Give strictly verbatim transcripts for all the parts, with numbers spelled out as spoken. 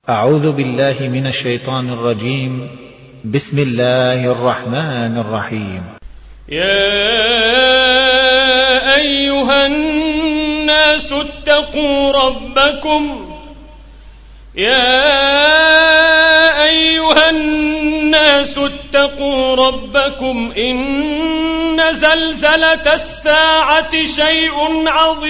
أعوذ بالله من الشيطان الرجيم. بسم الله الرحمن الرحيم. يا أيها الناس اتقوا ربكم يا أيها الناس اتقوا ربكم إن زلزلة الساعة شيء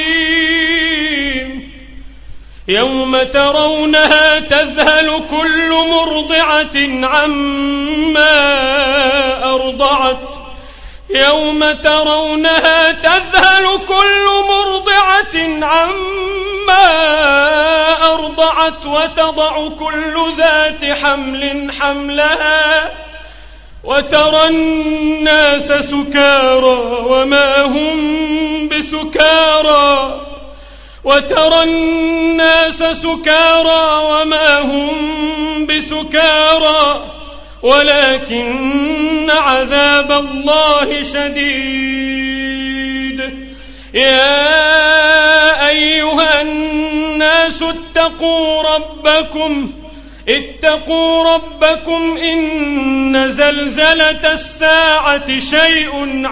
عظيم يوم ترونها تذهل كل مرضعة عما أرضعت يوم ترونها تذهل كل مرضعة عما أرضعت وتضع كل ذات حمل حملها وترى الناس سكارى وما هم بسكارى وترى الناس سكارى وما هم بسكارى ولكن عذاب الله شديد. يا أيها الناس اتقوا ربكم اتقوا ربكم إن زلزلة الساعة شيء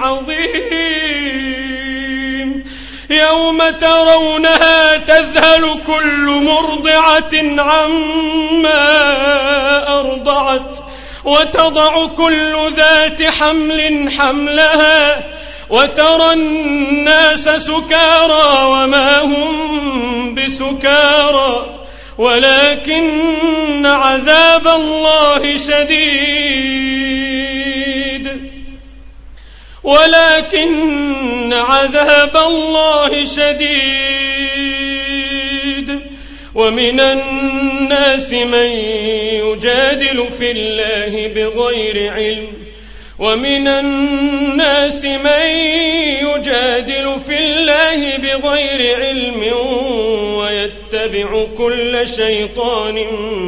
عظيم يوم ترونها تذهل كل مرضعة عما أرضعت وتضع كل ذات حمل حملها وترى الناس سكارى وما هم بسكارى ولكن عذاب الله شديد ولكن عذاب الله شديد. ومن الناس من يجادل في الله بغير علم ومن الناس من يجادل في الله بغير علم ويتبع كل شيطان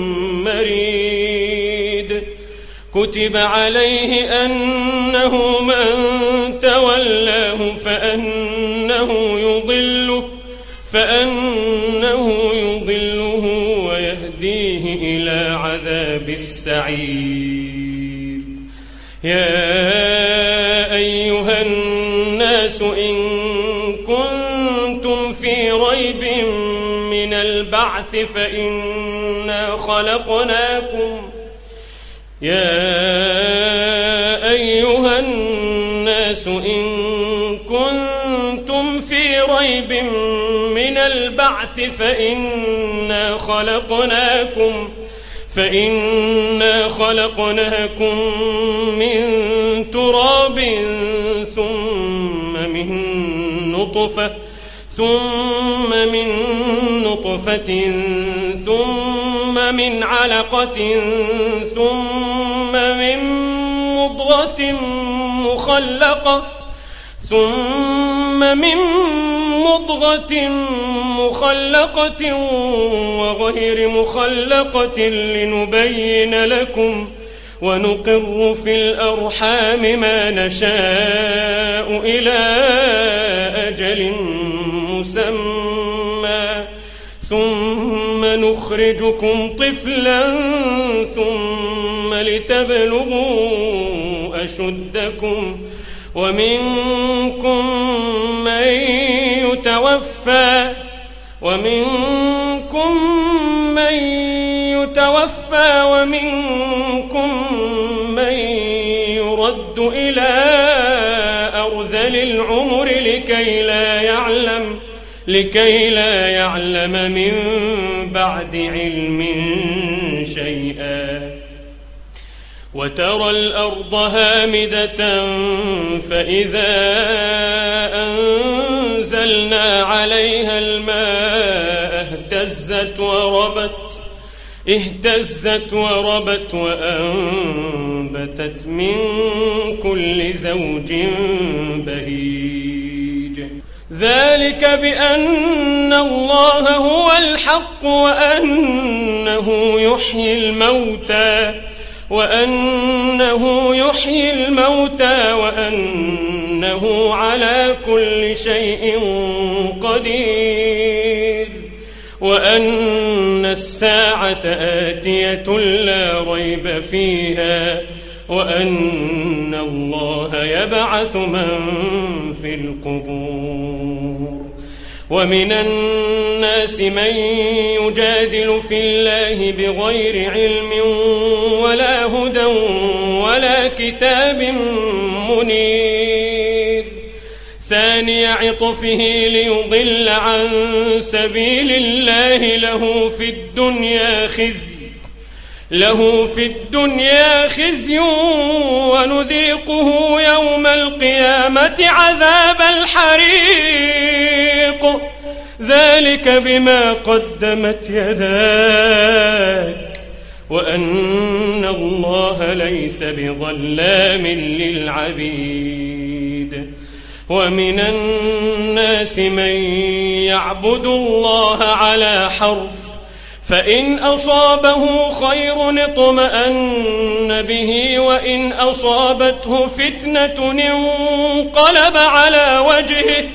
مريد. كتب عليه أنه من تولاه فأنه يضله فأنه يضله ويهديه إلى عذاب السعير. يا أيها الناس إن كنتم في ريب من البعث فإنا خلقناكم يا أيها الناس إن كنتم في ريب من البعث فإنا خلقناكم فإنا خلقناكم من تراب ثم من نطفة ثم من نطفة ثم من علقة ثم من مضغة مخلقة ثم من مضغة مخلقة وغير مخلقة لنبين لكم ونقر في الأرحام ما نشاء إلى أجل مسمى ثم نخرجكم طفلا ثم لتبلغوا أشدكم ومنكم من يتوفى ومنكم من يتوفى ومنكم من يرد إلى أرذل العمر لكي لا يعلم لكي لا يعلم من بعد علم شيئا. وترى الأرض هامدة فإذا أنزلنا عليها الماء اهتزت وربت اهتزت وربت وأنبتت من كل زوج بهيج. ذلك بأن الله هو الحق وأنه يحيي الموتى وأنه يحيي الموتى وأنه على كل شيء قدير وأن الساعة آتية لا ريب فيها وأن الله يبعث من في القبور. ومن الناس من يجادل في الله بغير علم ولا هدى ولا كتاب منير ثاني عطفه ليضل عن سبيل الله له في الدنيا خزي له في الدنيا خزي ونذيقه يوم القيامة عذاب الحريق ذلك بما قدمت يداك وأن الله ليس بظلام للعبيد. ومن الناس من يعبد الله على حرف فإن أصابه خير اطمأن به وإن أصابته فتنة انقلب على وجهه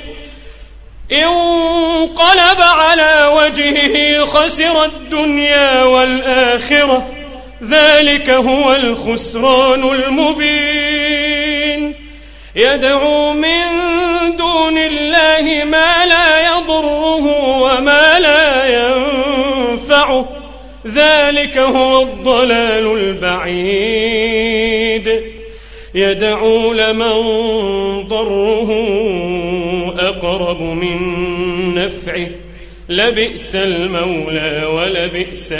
انقلب على وجهه خسر الدنيا والآخرة ذلك هو الخسران المبين. يدعو من دون الله ما لا يضره وما لا ينفعه ذلك هو الضلال البعيد. يدعو لمن ضره أقرب من نفعه لبئس المولى ولبئس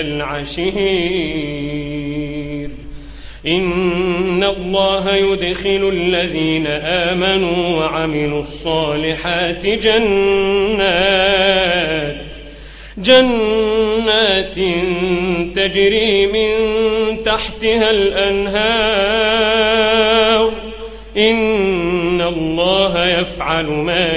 العشير. إن الله يدخل الذين آمنوا وعملوا الصالحات جنات جنات تجري من تحتها الأنهار إن الله يفعل ما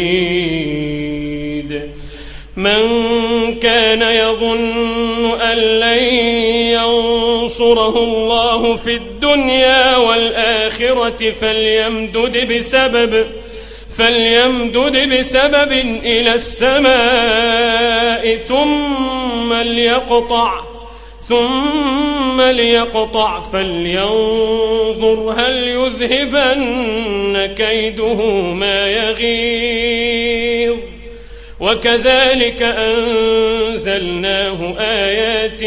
يريد. من كان يظن أن لن ينصره الله في الدنيا والآخرة فليمدد بسبب فليمدد بسبب إلى السماء ثم ليقطع ثم ليقطع فلينظر هل يذهبن كيده ما يغيظ. وكذلك أنزلناه آيات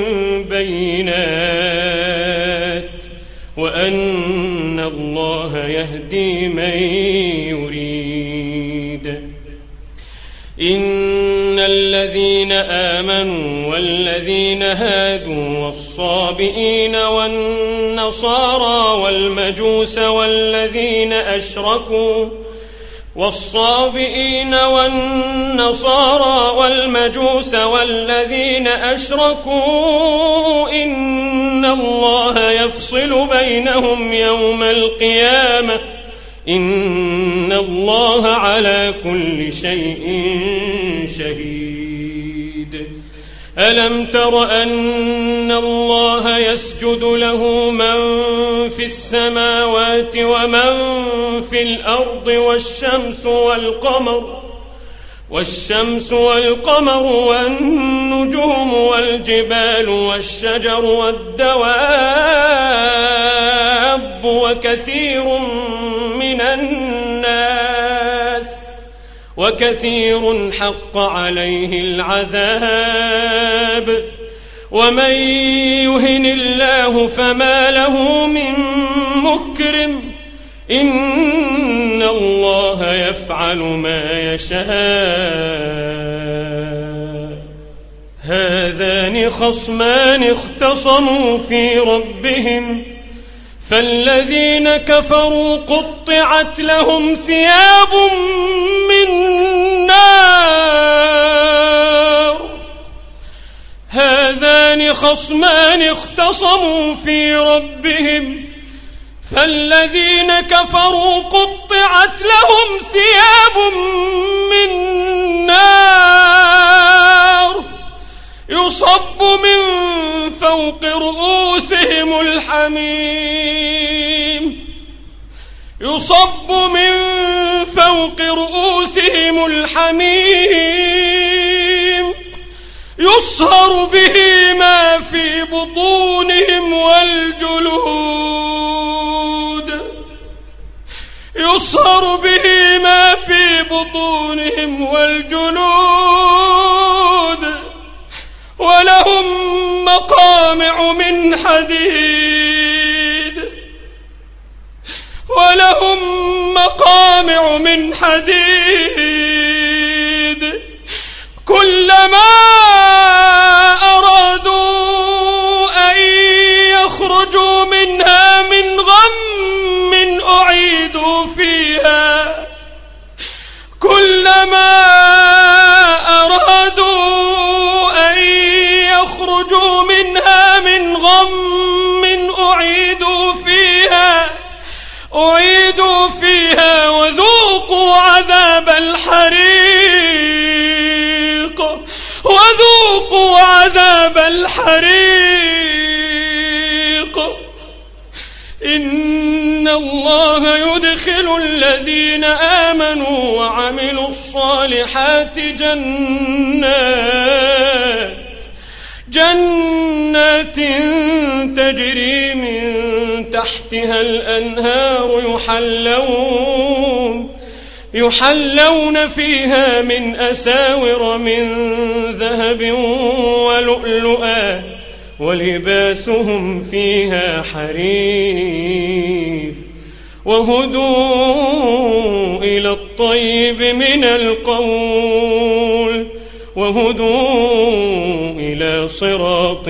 بينات وأن الله يهدي من يريد. إن الذين آمنوا والذين هادوا والصابئين والنصارى والمجوس والذين أشركوا والصابئين والنصارى والمجوس والذين أشركوا إن الله يفصل بينهم يوم القيامة إن الله على كل شيء شهيد. ألم تر أن الله يسجد له من في السماوات ومن في الأرض والشمس والقمر والشمس والقمر والنجوم والجبال والشجر والدواب وكثير من الناس وكثير حق عليه العذاب. ومن يهن الله فما له من مكرم إن الله يفعل ما يشاء. هذان خصمان اختصموا في ربهم فالذين كفروا قطعت لهم ثياب من نار هذان خصمان اختصموا في ربهم فالذين كفروا قطعت لهم ثياب من نار يصب من فوق رؤوسهم الحميم يصب من فوق رؤوسهم الحميم يصهر به ما في بطونهم والجلود يصهر به ما في بطونهم والجلود ولهم مقامع من حديد ولهم مقامع من حديد كلما أرادوا أن يخرجوا منها من غم أعيدوا فيها كلما أرادوا أن يخرجوا منها من غم أعيدوا فيها أعيدوا فيها وذوقوا عذاب الحريق وذوقوا عذاب الحريق إن الله يدخل الذين آمنوا وعملوا الصالحات جنات جنات تجري من تحتها الأنهار يحلون يحلون فيها من أساور من ذهب ولؤلؤا ولباسهم فيها حرير وهدوا إلى الطيب من القول وهدوا إلى صراط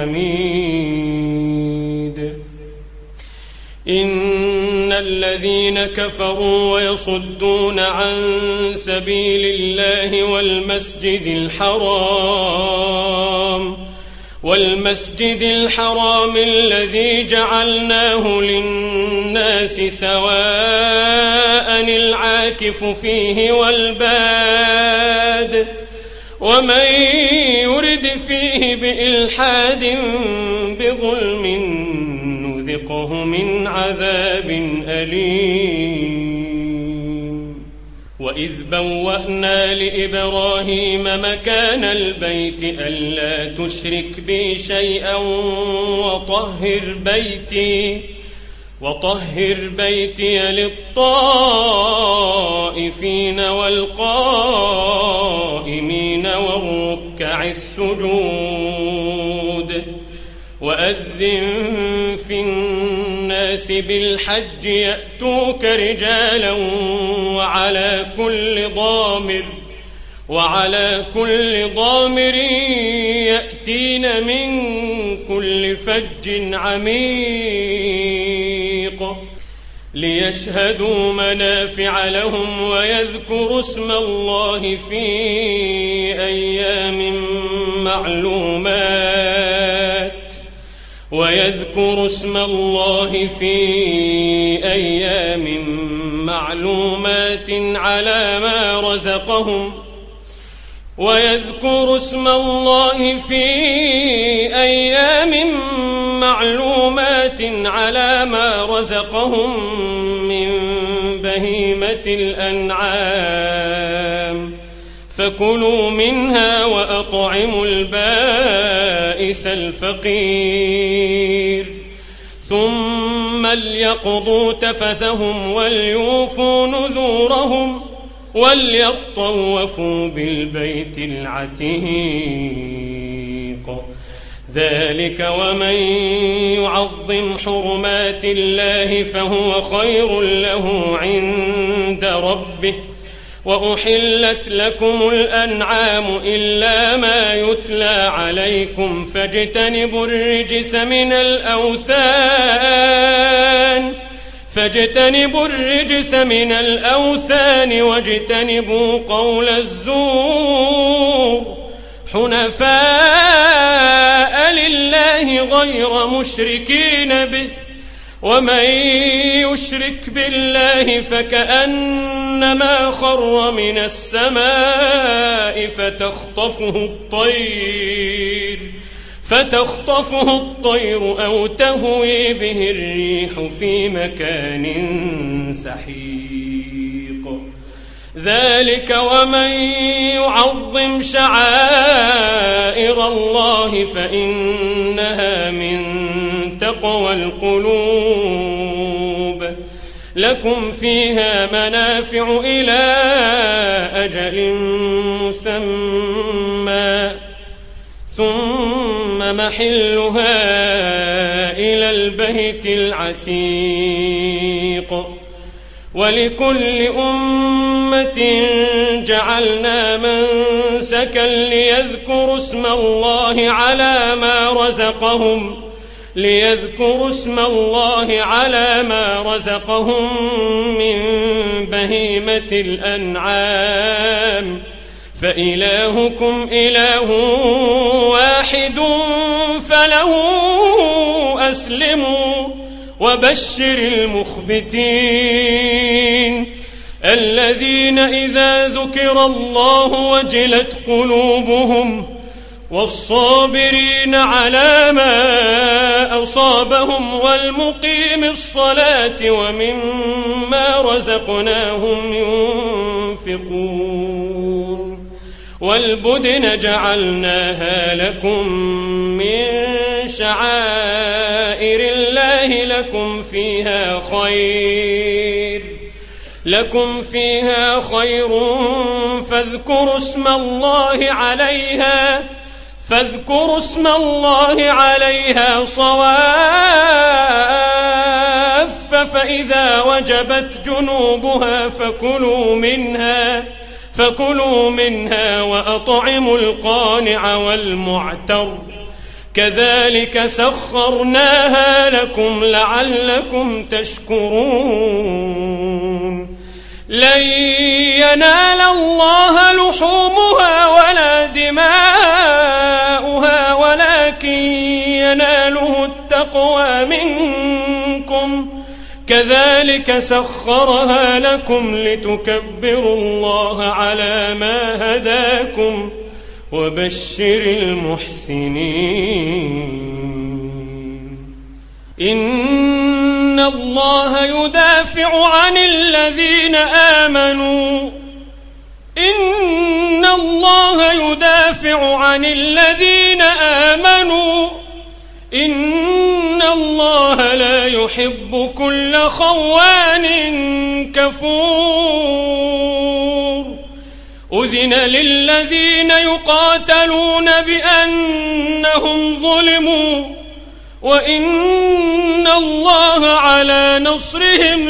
الحميد إن الذين كفروا ويصدون عن سبيل الله والمسجد الحرام والمسجد الحرام الذي جعلناه للناس سواء العاكف فيه والباد ومن يرد فيه بإلحاد بظلم نذقه من عذاب أليم وإذ بوأنا لإبراهيم مكان البيت ألا تشرك بي شيئا وطهر بيتي وطهر بيتي للطائفين والقائمين والركع السجود وأذن في الناس بالحج يأتوك رجالا وعلى كل ضامر وعلى كل ضامر يأتين من كل فج عميق ليشهدوا منافع لهم ويذكروا اسم الله في أيام معلومات ويذكروا اسم الله في أيام معلومات على ما رزقهم ويذكروا اسم الله في أيام معلومات على ما رزقهم من بهيمة الأنعام فكلوا منها وأطعموا البائس الفقير ثم ليقضوا تفثهم وليوفوا نذورهم وليطوفوا بالبيت العتيق ذلك ومن يعظم حرمات الله فهو خير له عند ربه وأحلت لكم الأنعام إلا ما يتلى عليكم فاجتنبوا الرجس من الأوثان فاجتنبوا الرجس من الأوثان واجتنبوا قول الزور حنفاء لله غير مشركين به ومن يشرك بالله فكأنما خر من السماء فتخطفه الطير فتخطفه الطير أو تهوي به الريح في مكان سحيق ذلك ومن يعظم شعائر الله فإنها من تقوى القلوب. لكم فيها منافع إلى أجل مسمى ثم محلها إلى البيت العتيق. ولكل أمة جعلنا منسكا ليذكروا اسم الله على ما رزقهم ليذكروا اسم الله على ما رزقهم من بهيمة الأنعام فإلهكم إله واحد فله أسلموا وبشر المخبتين الذين إذا ذكر الله وجلت قلوبهم والصابرين على ما أصابهم والمقيم الصلاة ومما رزقناهم ينفقون. والبدن جعلناها لكم من شعائر الله لكم فيها خير لكم فيها خير فاذكروا اسم الله عليها فاذكروا اسم الله عليها صواف فإذا وجبت جنوبها فكلوا منها فكلوا منها وأطعموا القانع والمعتر كذلك سخرناها لكم لعلكم تشكرون. لن ينال الله لحومها ولا دماؤها ولكن يناله التقوى منكم كذلك سخرها لكم لتكبروا الله على ما هداكم وبشر المحسنين. إن الله يدافع عن الذين آمنوا إن الله يدافع عن الذين آمنوا إن الله لا يحب كل خوان كفور. أذن للذين يقاتلون بأنهم ظلموا وإن الله على نصرهم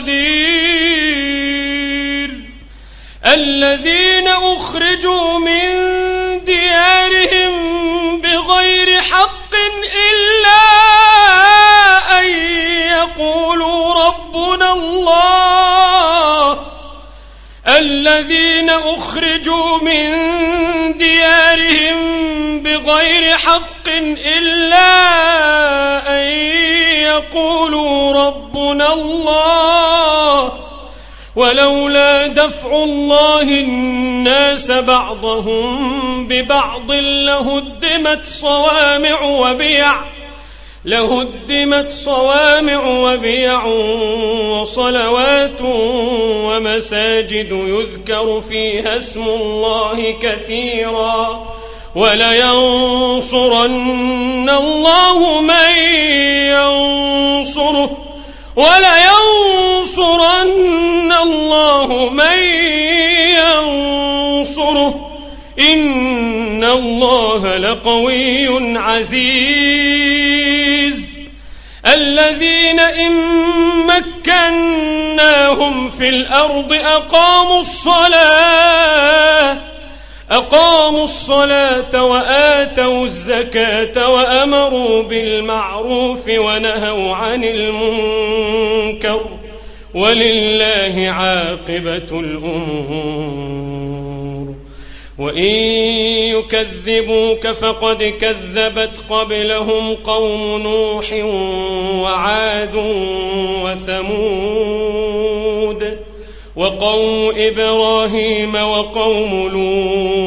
لقدير. الذين أخرجوا من ديارهم بغير حق إلا أن يقولوا ربنا الله الذين أخرجوا من ديارهم بغير حق إلا أن يقولوا ربنا الله ولولا دفع الله الناس بعضهم ببعض لهدمت صوامع وبيع لهدمت صوامع وبيع وصلوات ومساجد يذكر فيها اسم الله كثيرا ولينصرن الله من ينصره ولينصرن الله من ينصره إن الله لقوي عزيز. الذين إن مكناهم في الأرض أقاموا الصلاة أقاموا الصلاة وآتوا الزكاة وأمروا بالمعروف ونهوا عن المنكر ولله عاقبة الأمور. وإن يكذبوك فقد كذبت قبلهم قوم نوح وعاد وثمود وقوم إبراهيم وقوم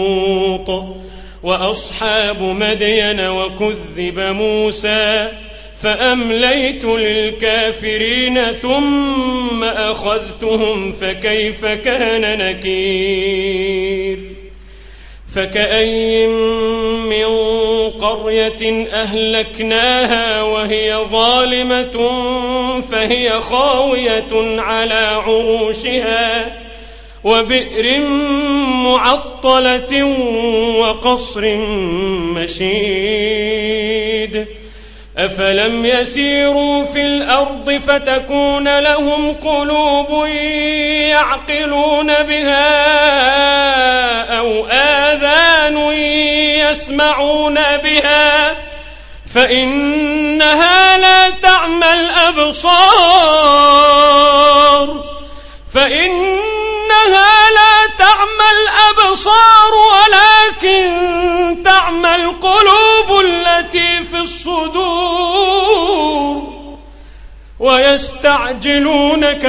لوط وأصحاب مدين وكذب موسى فأمليت للكافرين ثم أخذتهم فكيف كان نكير فكأي من قرية أهلكناها وهي ظالمة فهي خاوية على عروشها وبئر معطلة وقصر مشيد أفلم يسيروا في الأرض فتكون لهم قلوب يعقلون بها أو آذان يسمعون بها فإنها لا تعمى الأبصار فإنها لا تعمى الأبصار ولكن تعمى القلوب التي في الصدور ويستعجلونك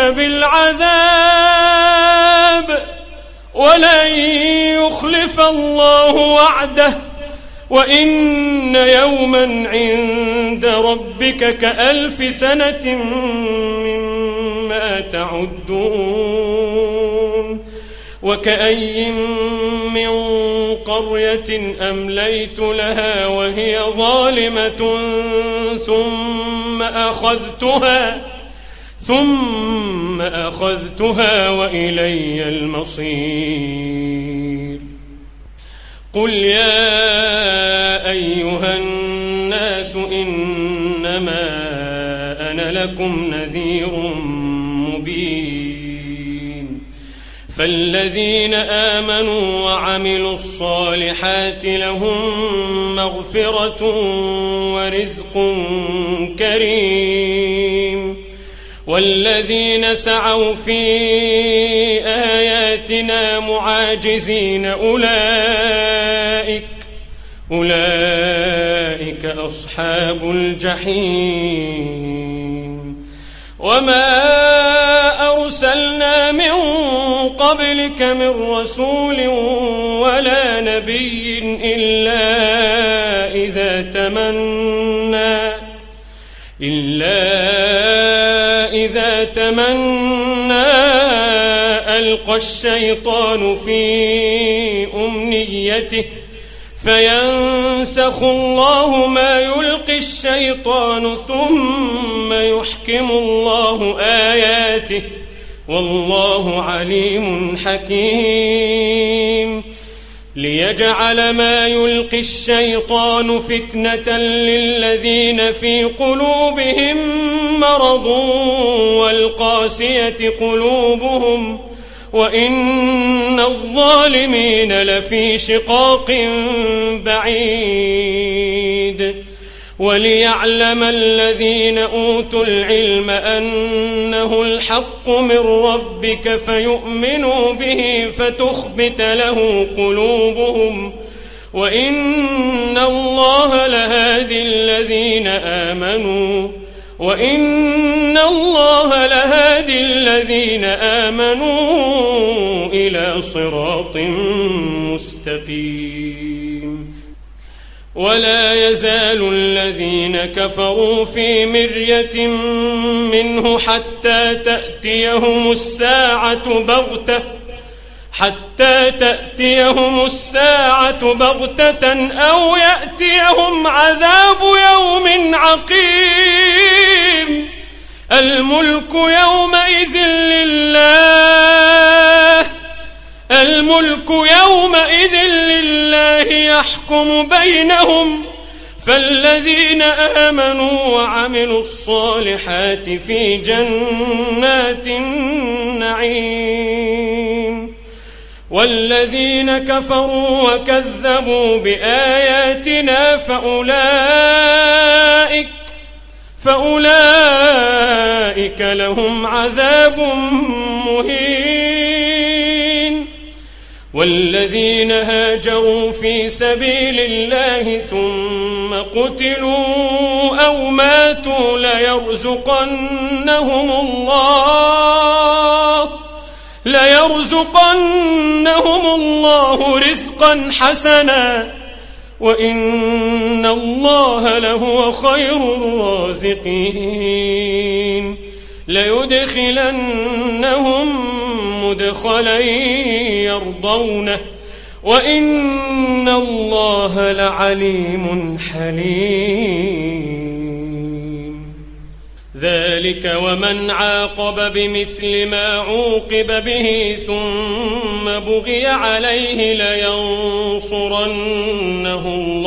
بالعذاب ولن يخلف الله وعده وإن يوما عند ربك كألف سنة مما تعدون وكأي من قرية أمليت لها وهي ظالمة ثم أخذتها ثم أخذتها وإلي المصير قل يا أيها الناس إنما أنا لكم نذير مبين فالذين آمنوا وعملوا الصالحات لهم مغفرة ورزق كريم والذين سعوا في آياتنا معاجزين أولئك أولئك أصحاب الجحيم وما أرسلنا من قبلك من رسول ولا نبي إلا إذا تمنى إلا إذا تمنى ألقى الشيطان في أمنيته فينسخ الله ما يلقي الشيطان ثم يحكم الله آياته والله عليم حكيم ليجعل ما يلقي الشيطان فتنة للذين في قلوبهم مرض والقاسية قلوبهم وإن الظالمين لفي شقاق بعيد وليعلم الذين أوتوا العلم أنه الحق من ربك فيؤمنوا به فتخبت له قلوبهم وإن الله لهادي الذين آمنوا وإن الله لهادي الذين آمنوا إلى صراط مستقيم ولا يزال الذين كفروا في مرية منه حتى تأتيهم الساعة بغتة حتى تأتيهم الساعة بغتة أو يأتيهم عذاب يوم عقيم الملك يومئذ لله الملك يومئذ لله يحكم بينهم فالذين آمنوا وعملوا الصالحات في جنات النعيم والذين كفروا وكذبوا بآياتنا فأولئك فأولئك لهم عذاب مهين والذين هاجروا في سبيل الله ثم قتلوا أو ماتوا ليرزقنهم الله ليرزقنهم الله رزقا حسنا وإن الله لهو خير الرازقين ليدخلنهم مدخلا يرضونه وإن الله لعليم حليم. ذلك ومن عاقب بمثل ما عوقب به ثم بغي عليه لينصرنه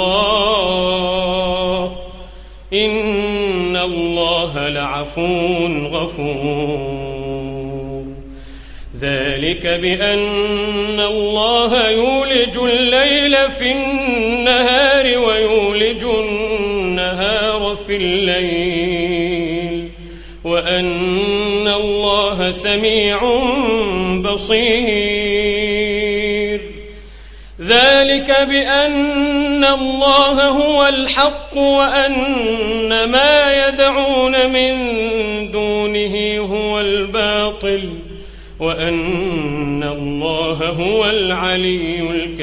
الله إن الله لعفو غفور. ذلك بأن الله يولج الليل في النهار ويولج النهار في الليل وأن الله سميع بصير. ذلك بأن الله هو الحق وأن ما يدعون من دونه هو الباطل وأن الله هو العلي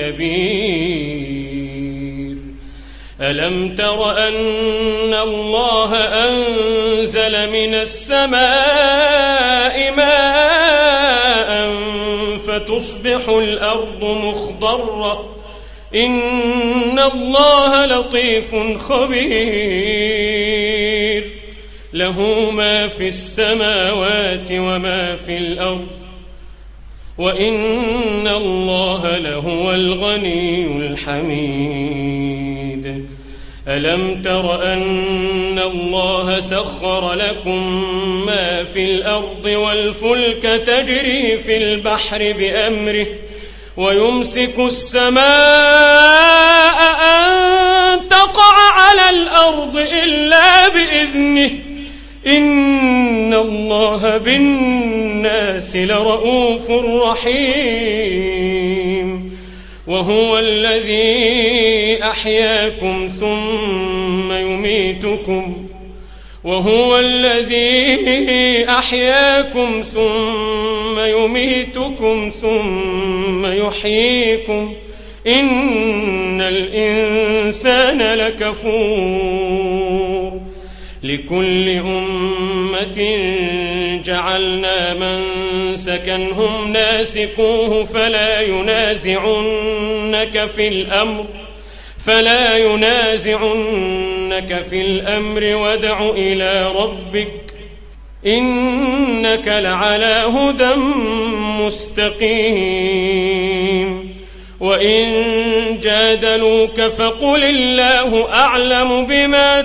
الكبير. ألم تر أن الله أنزل من السماء ماء فتصبح الأرض مخضرة إن الله لطيف خبير له ما في السماوات وما في الأرض وإن الله لهو الغني الحميد. ألم تر أن الله سخر لكم ما في الأرض والفلك تجري في البحر بأمره ويمسك السماء أن تقع على الأرض إلا بإذنه إن الله بالناس لرؤوف رحيم. وهو الذي أحياكم ثم يميتكم وهو الذي أحياكم ثم يميتكم ثم يحييكم إن الإنسان لكفور. لكل أمة جعلنا منسكا هم ناسكوه فلا ينازعنك في الأمر فلا ينازعنك في الأمر وادع إلى ربك إنك لعلى هدى مستقيم. وإن جادلوك فقل الله أعلم بما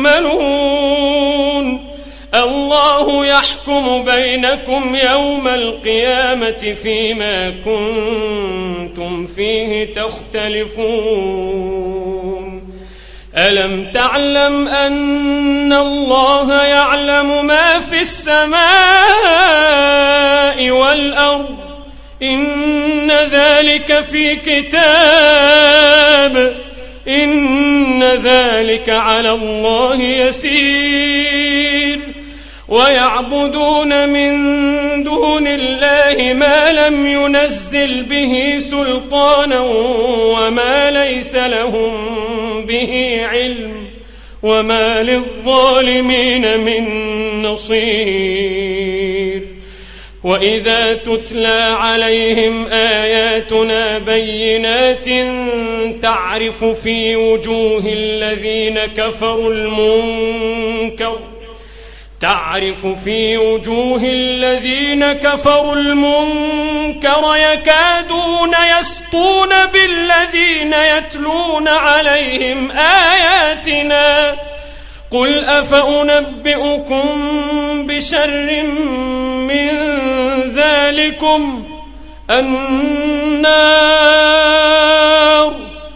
تعملون الله يحكم بينكم يوم القيامة فيما كنتم فيه تختلفون. ألم تعلم أن الله يعلم ما في السماء والأرض إن ذلك في كتاب إن ذلك على الله يسير. ويعبدون من دون الله ما لم ينزل به سلطانا وما ليس لهم به علم وما للظالمين من نصير. وإذا تتلى عليهم آياتنا بينات تعرف في وجوه الذين كفروا المنكر تعرف في وجوه الذين كفروا المنكر يكادون يسطون بالذين يتلون عليهم آياتنا قل أفأنبئكم بشر من ذلكم النار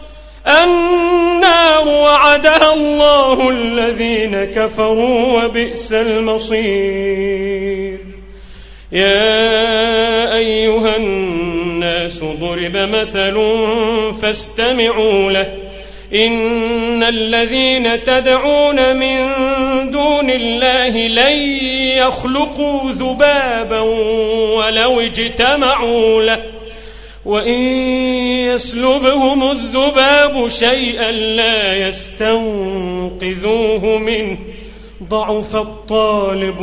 النار وعدها الله الذين كفروا وبئس المصير. يا أيها الناس ضرب مثل فاستمعوا له إن الذين تدعون من دون الله لن يخلقوا ذبابا ولو اجتمعوا له وإن يسلبهم الذباب شيئا لا يستنقذوه منه ضعف الطالب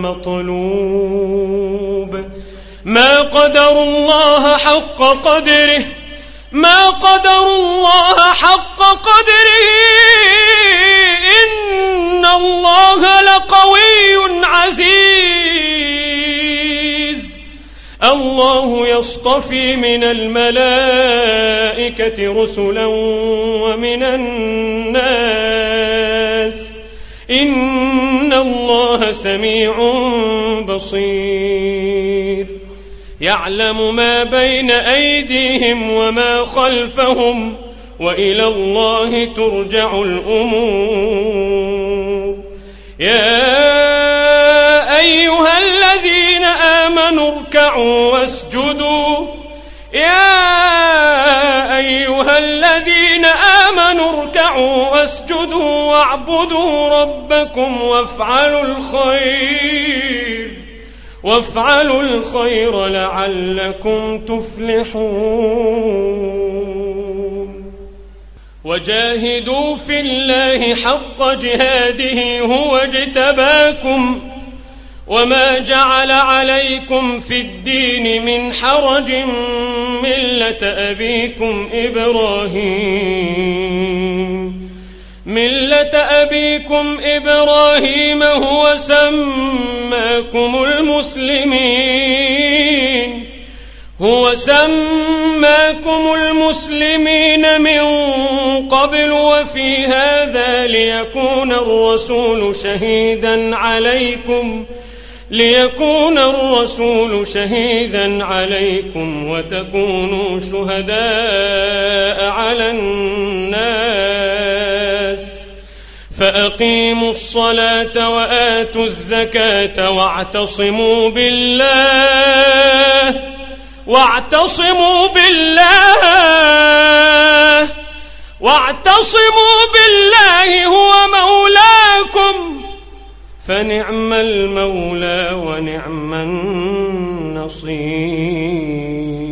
والمطلوب ما قدروا الله حق قدره ما قدروا الله حق قدره إن الله لقوي عزيز الله يصطفي من الملائكة رسلا ومن الناس إن الله سميع بصير يعلم ما بين أيديهم وما خلفهم وإلى الله ترجع الأمور يا أيها الذين آمنوا اركعوا واسجدوا يا أيها الذين آمنوا اركعوا واسجدوا واعبدوا ربكم وافعلوا الخير وافعلوا الخير لعلكم تفلحون وجاهدوا في الله حق جهاده هو اجتباكم وما جعل عليكم في الدين من حرج ملة أبيكم إبراهيم ملة أبيكم إبراهيم هو سماكم المسلمين هو سماكم المسلمين من قبل وفي هذا ليكون الرسول شهيدا عليكم ليكون الرسول شهيدا عليكم وتكونوا شهداء على الناس فأقيموا الصلاة وآتوا الزكاة واعتصموا بالله واعتصموا بالله واعتصموا بالله هو مولاكم فنعم المولى ونعم النصير.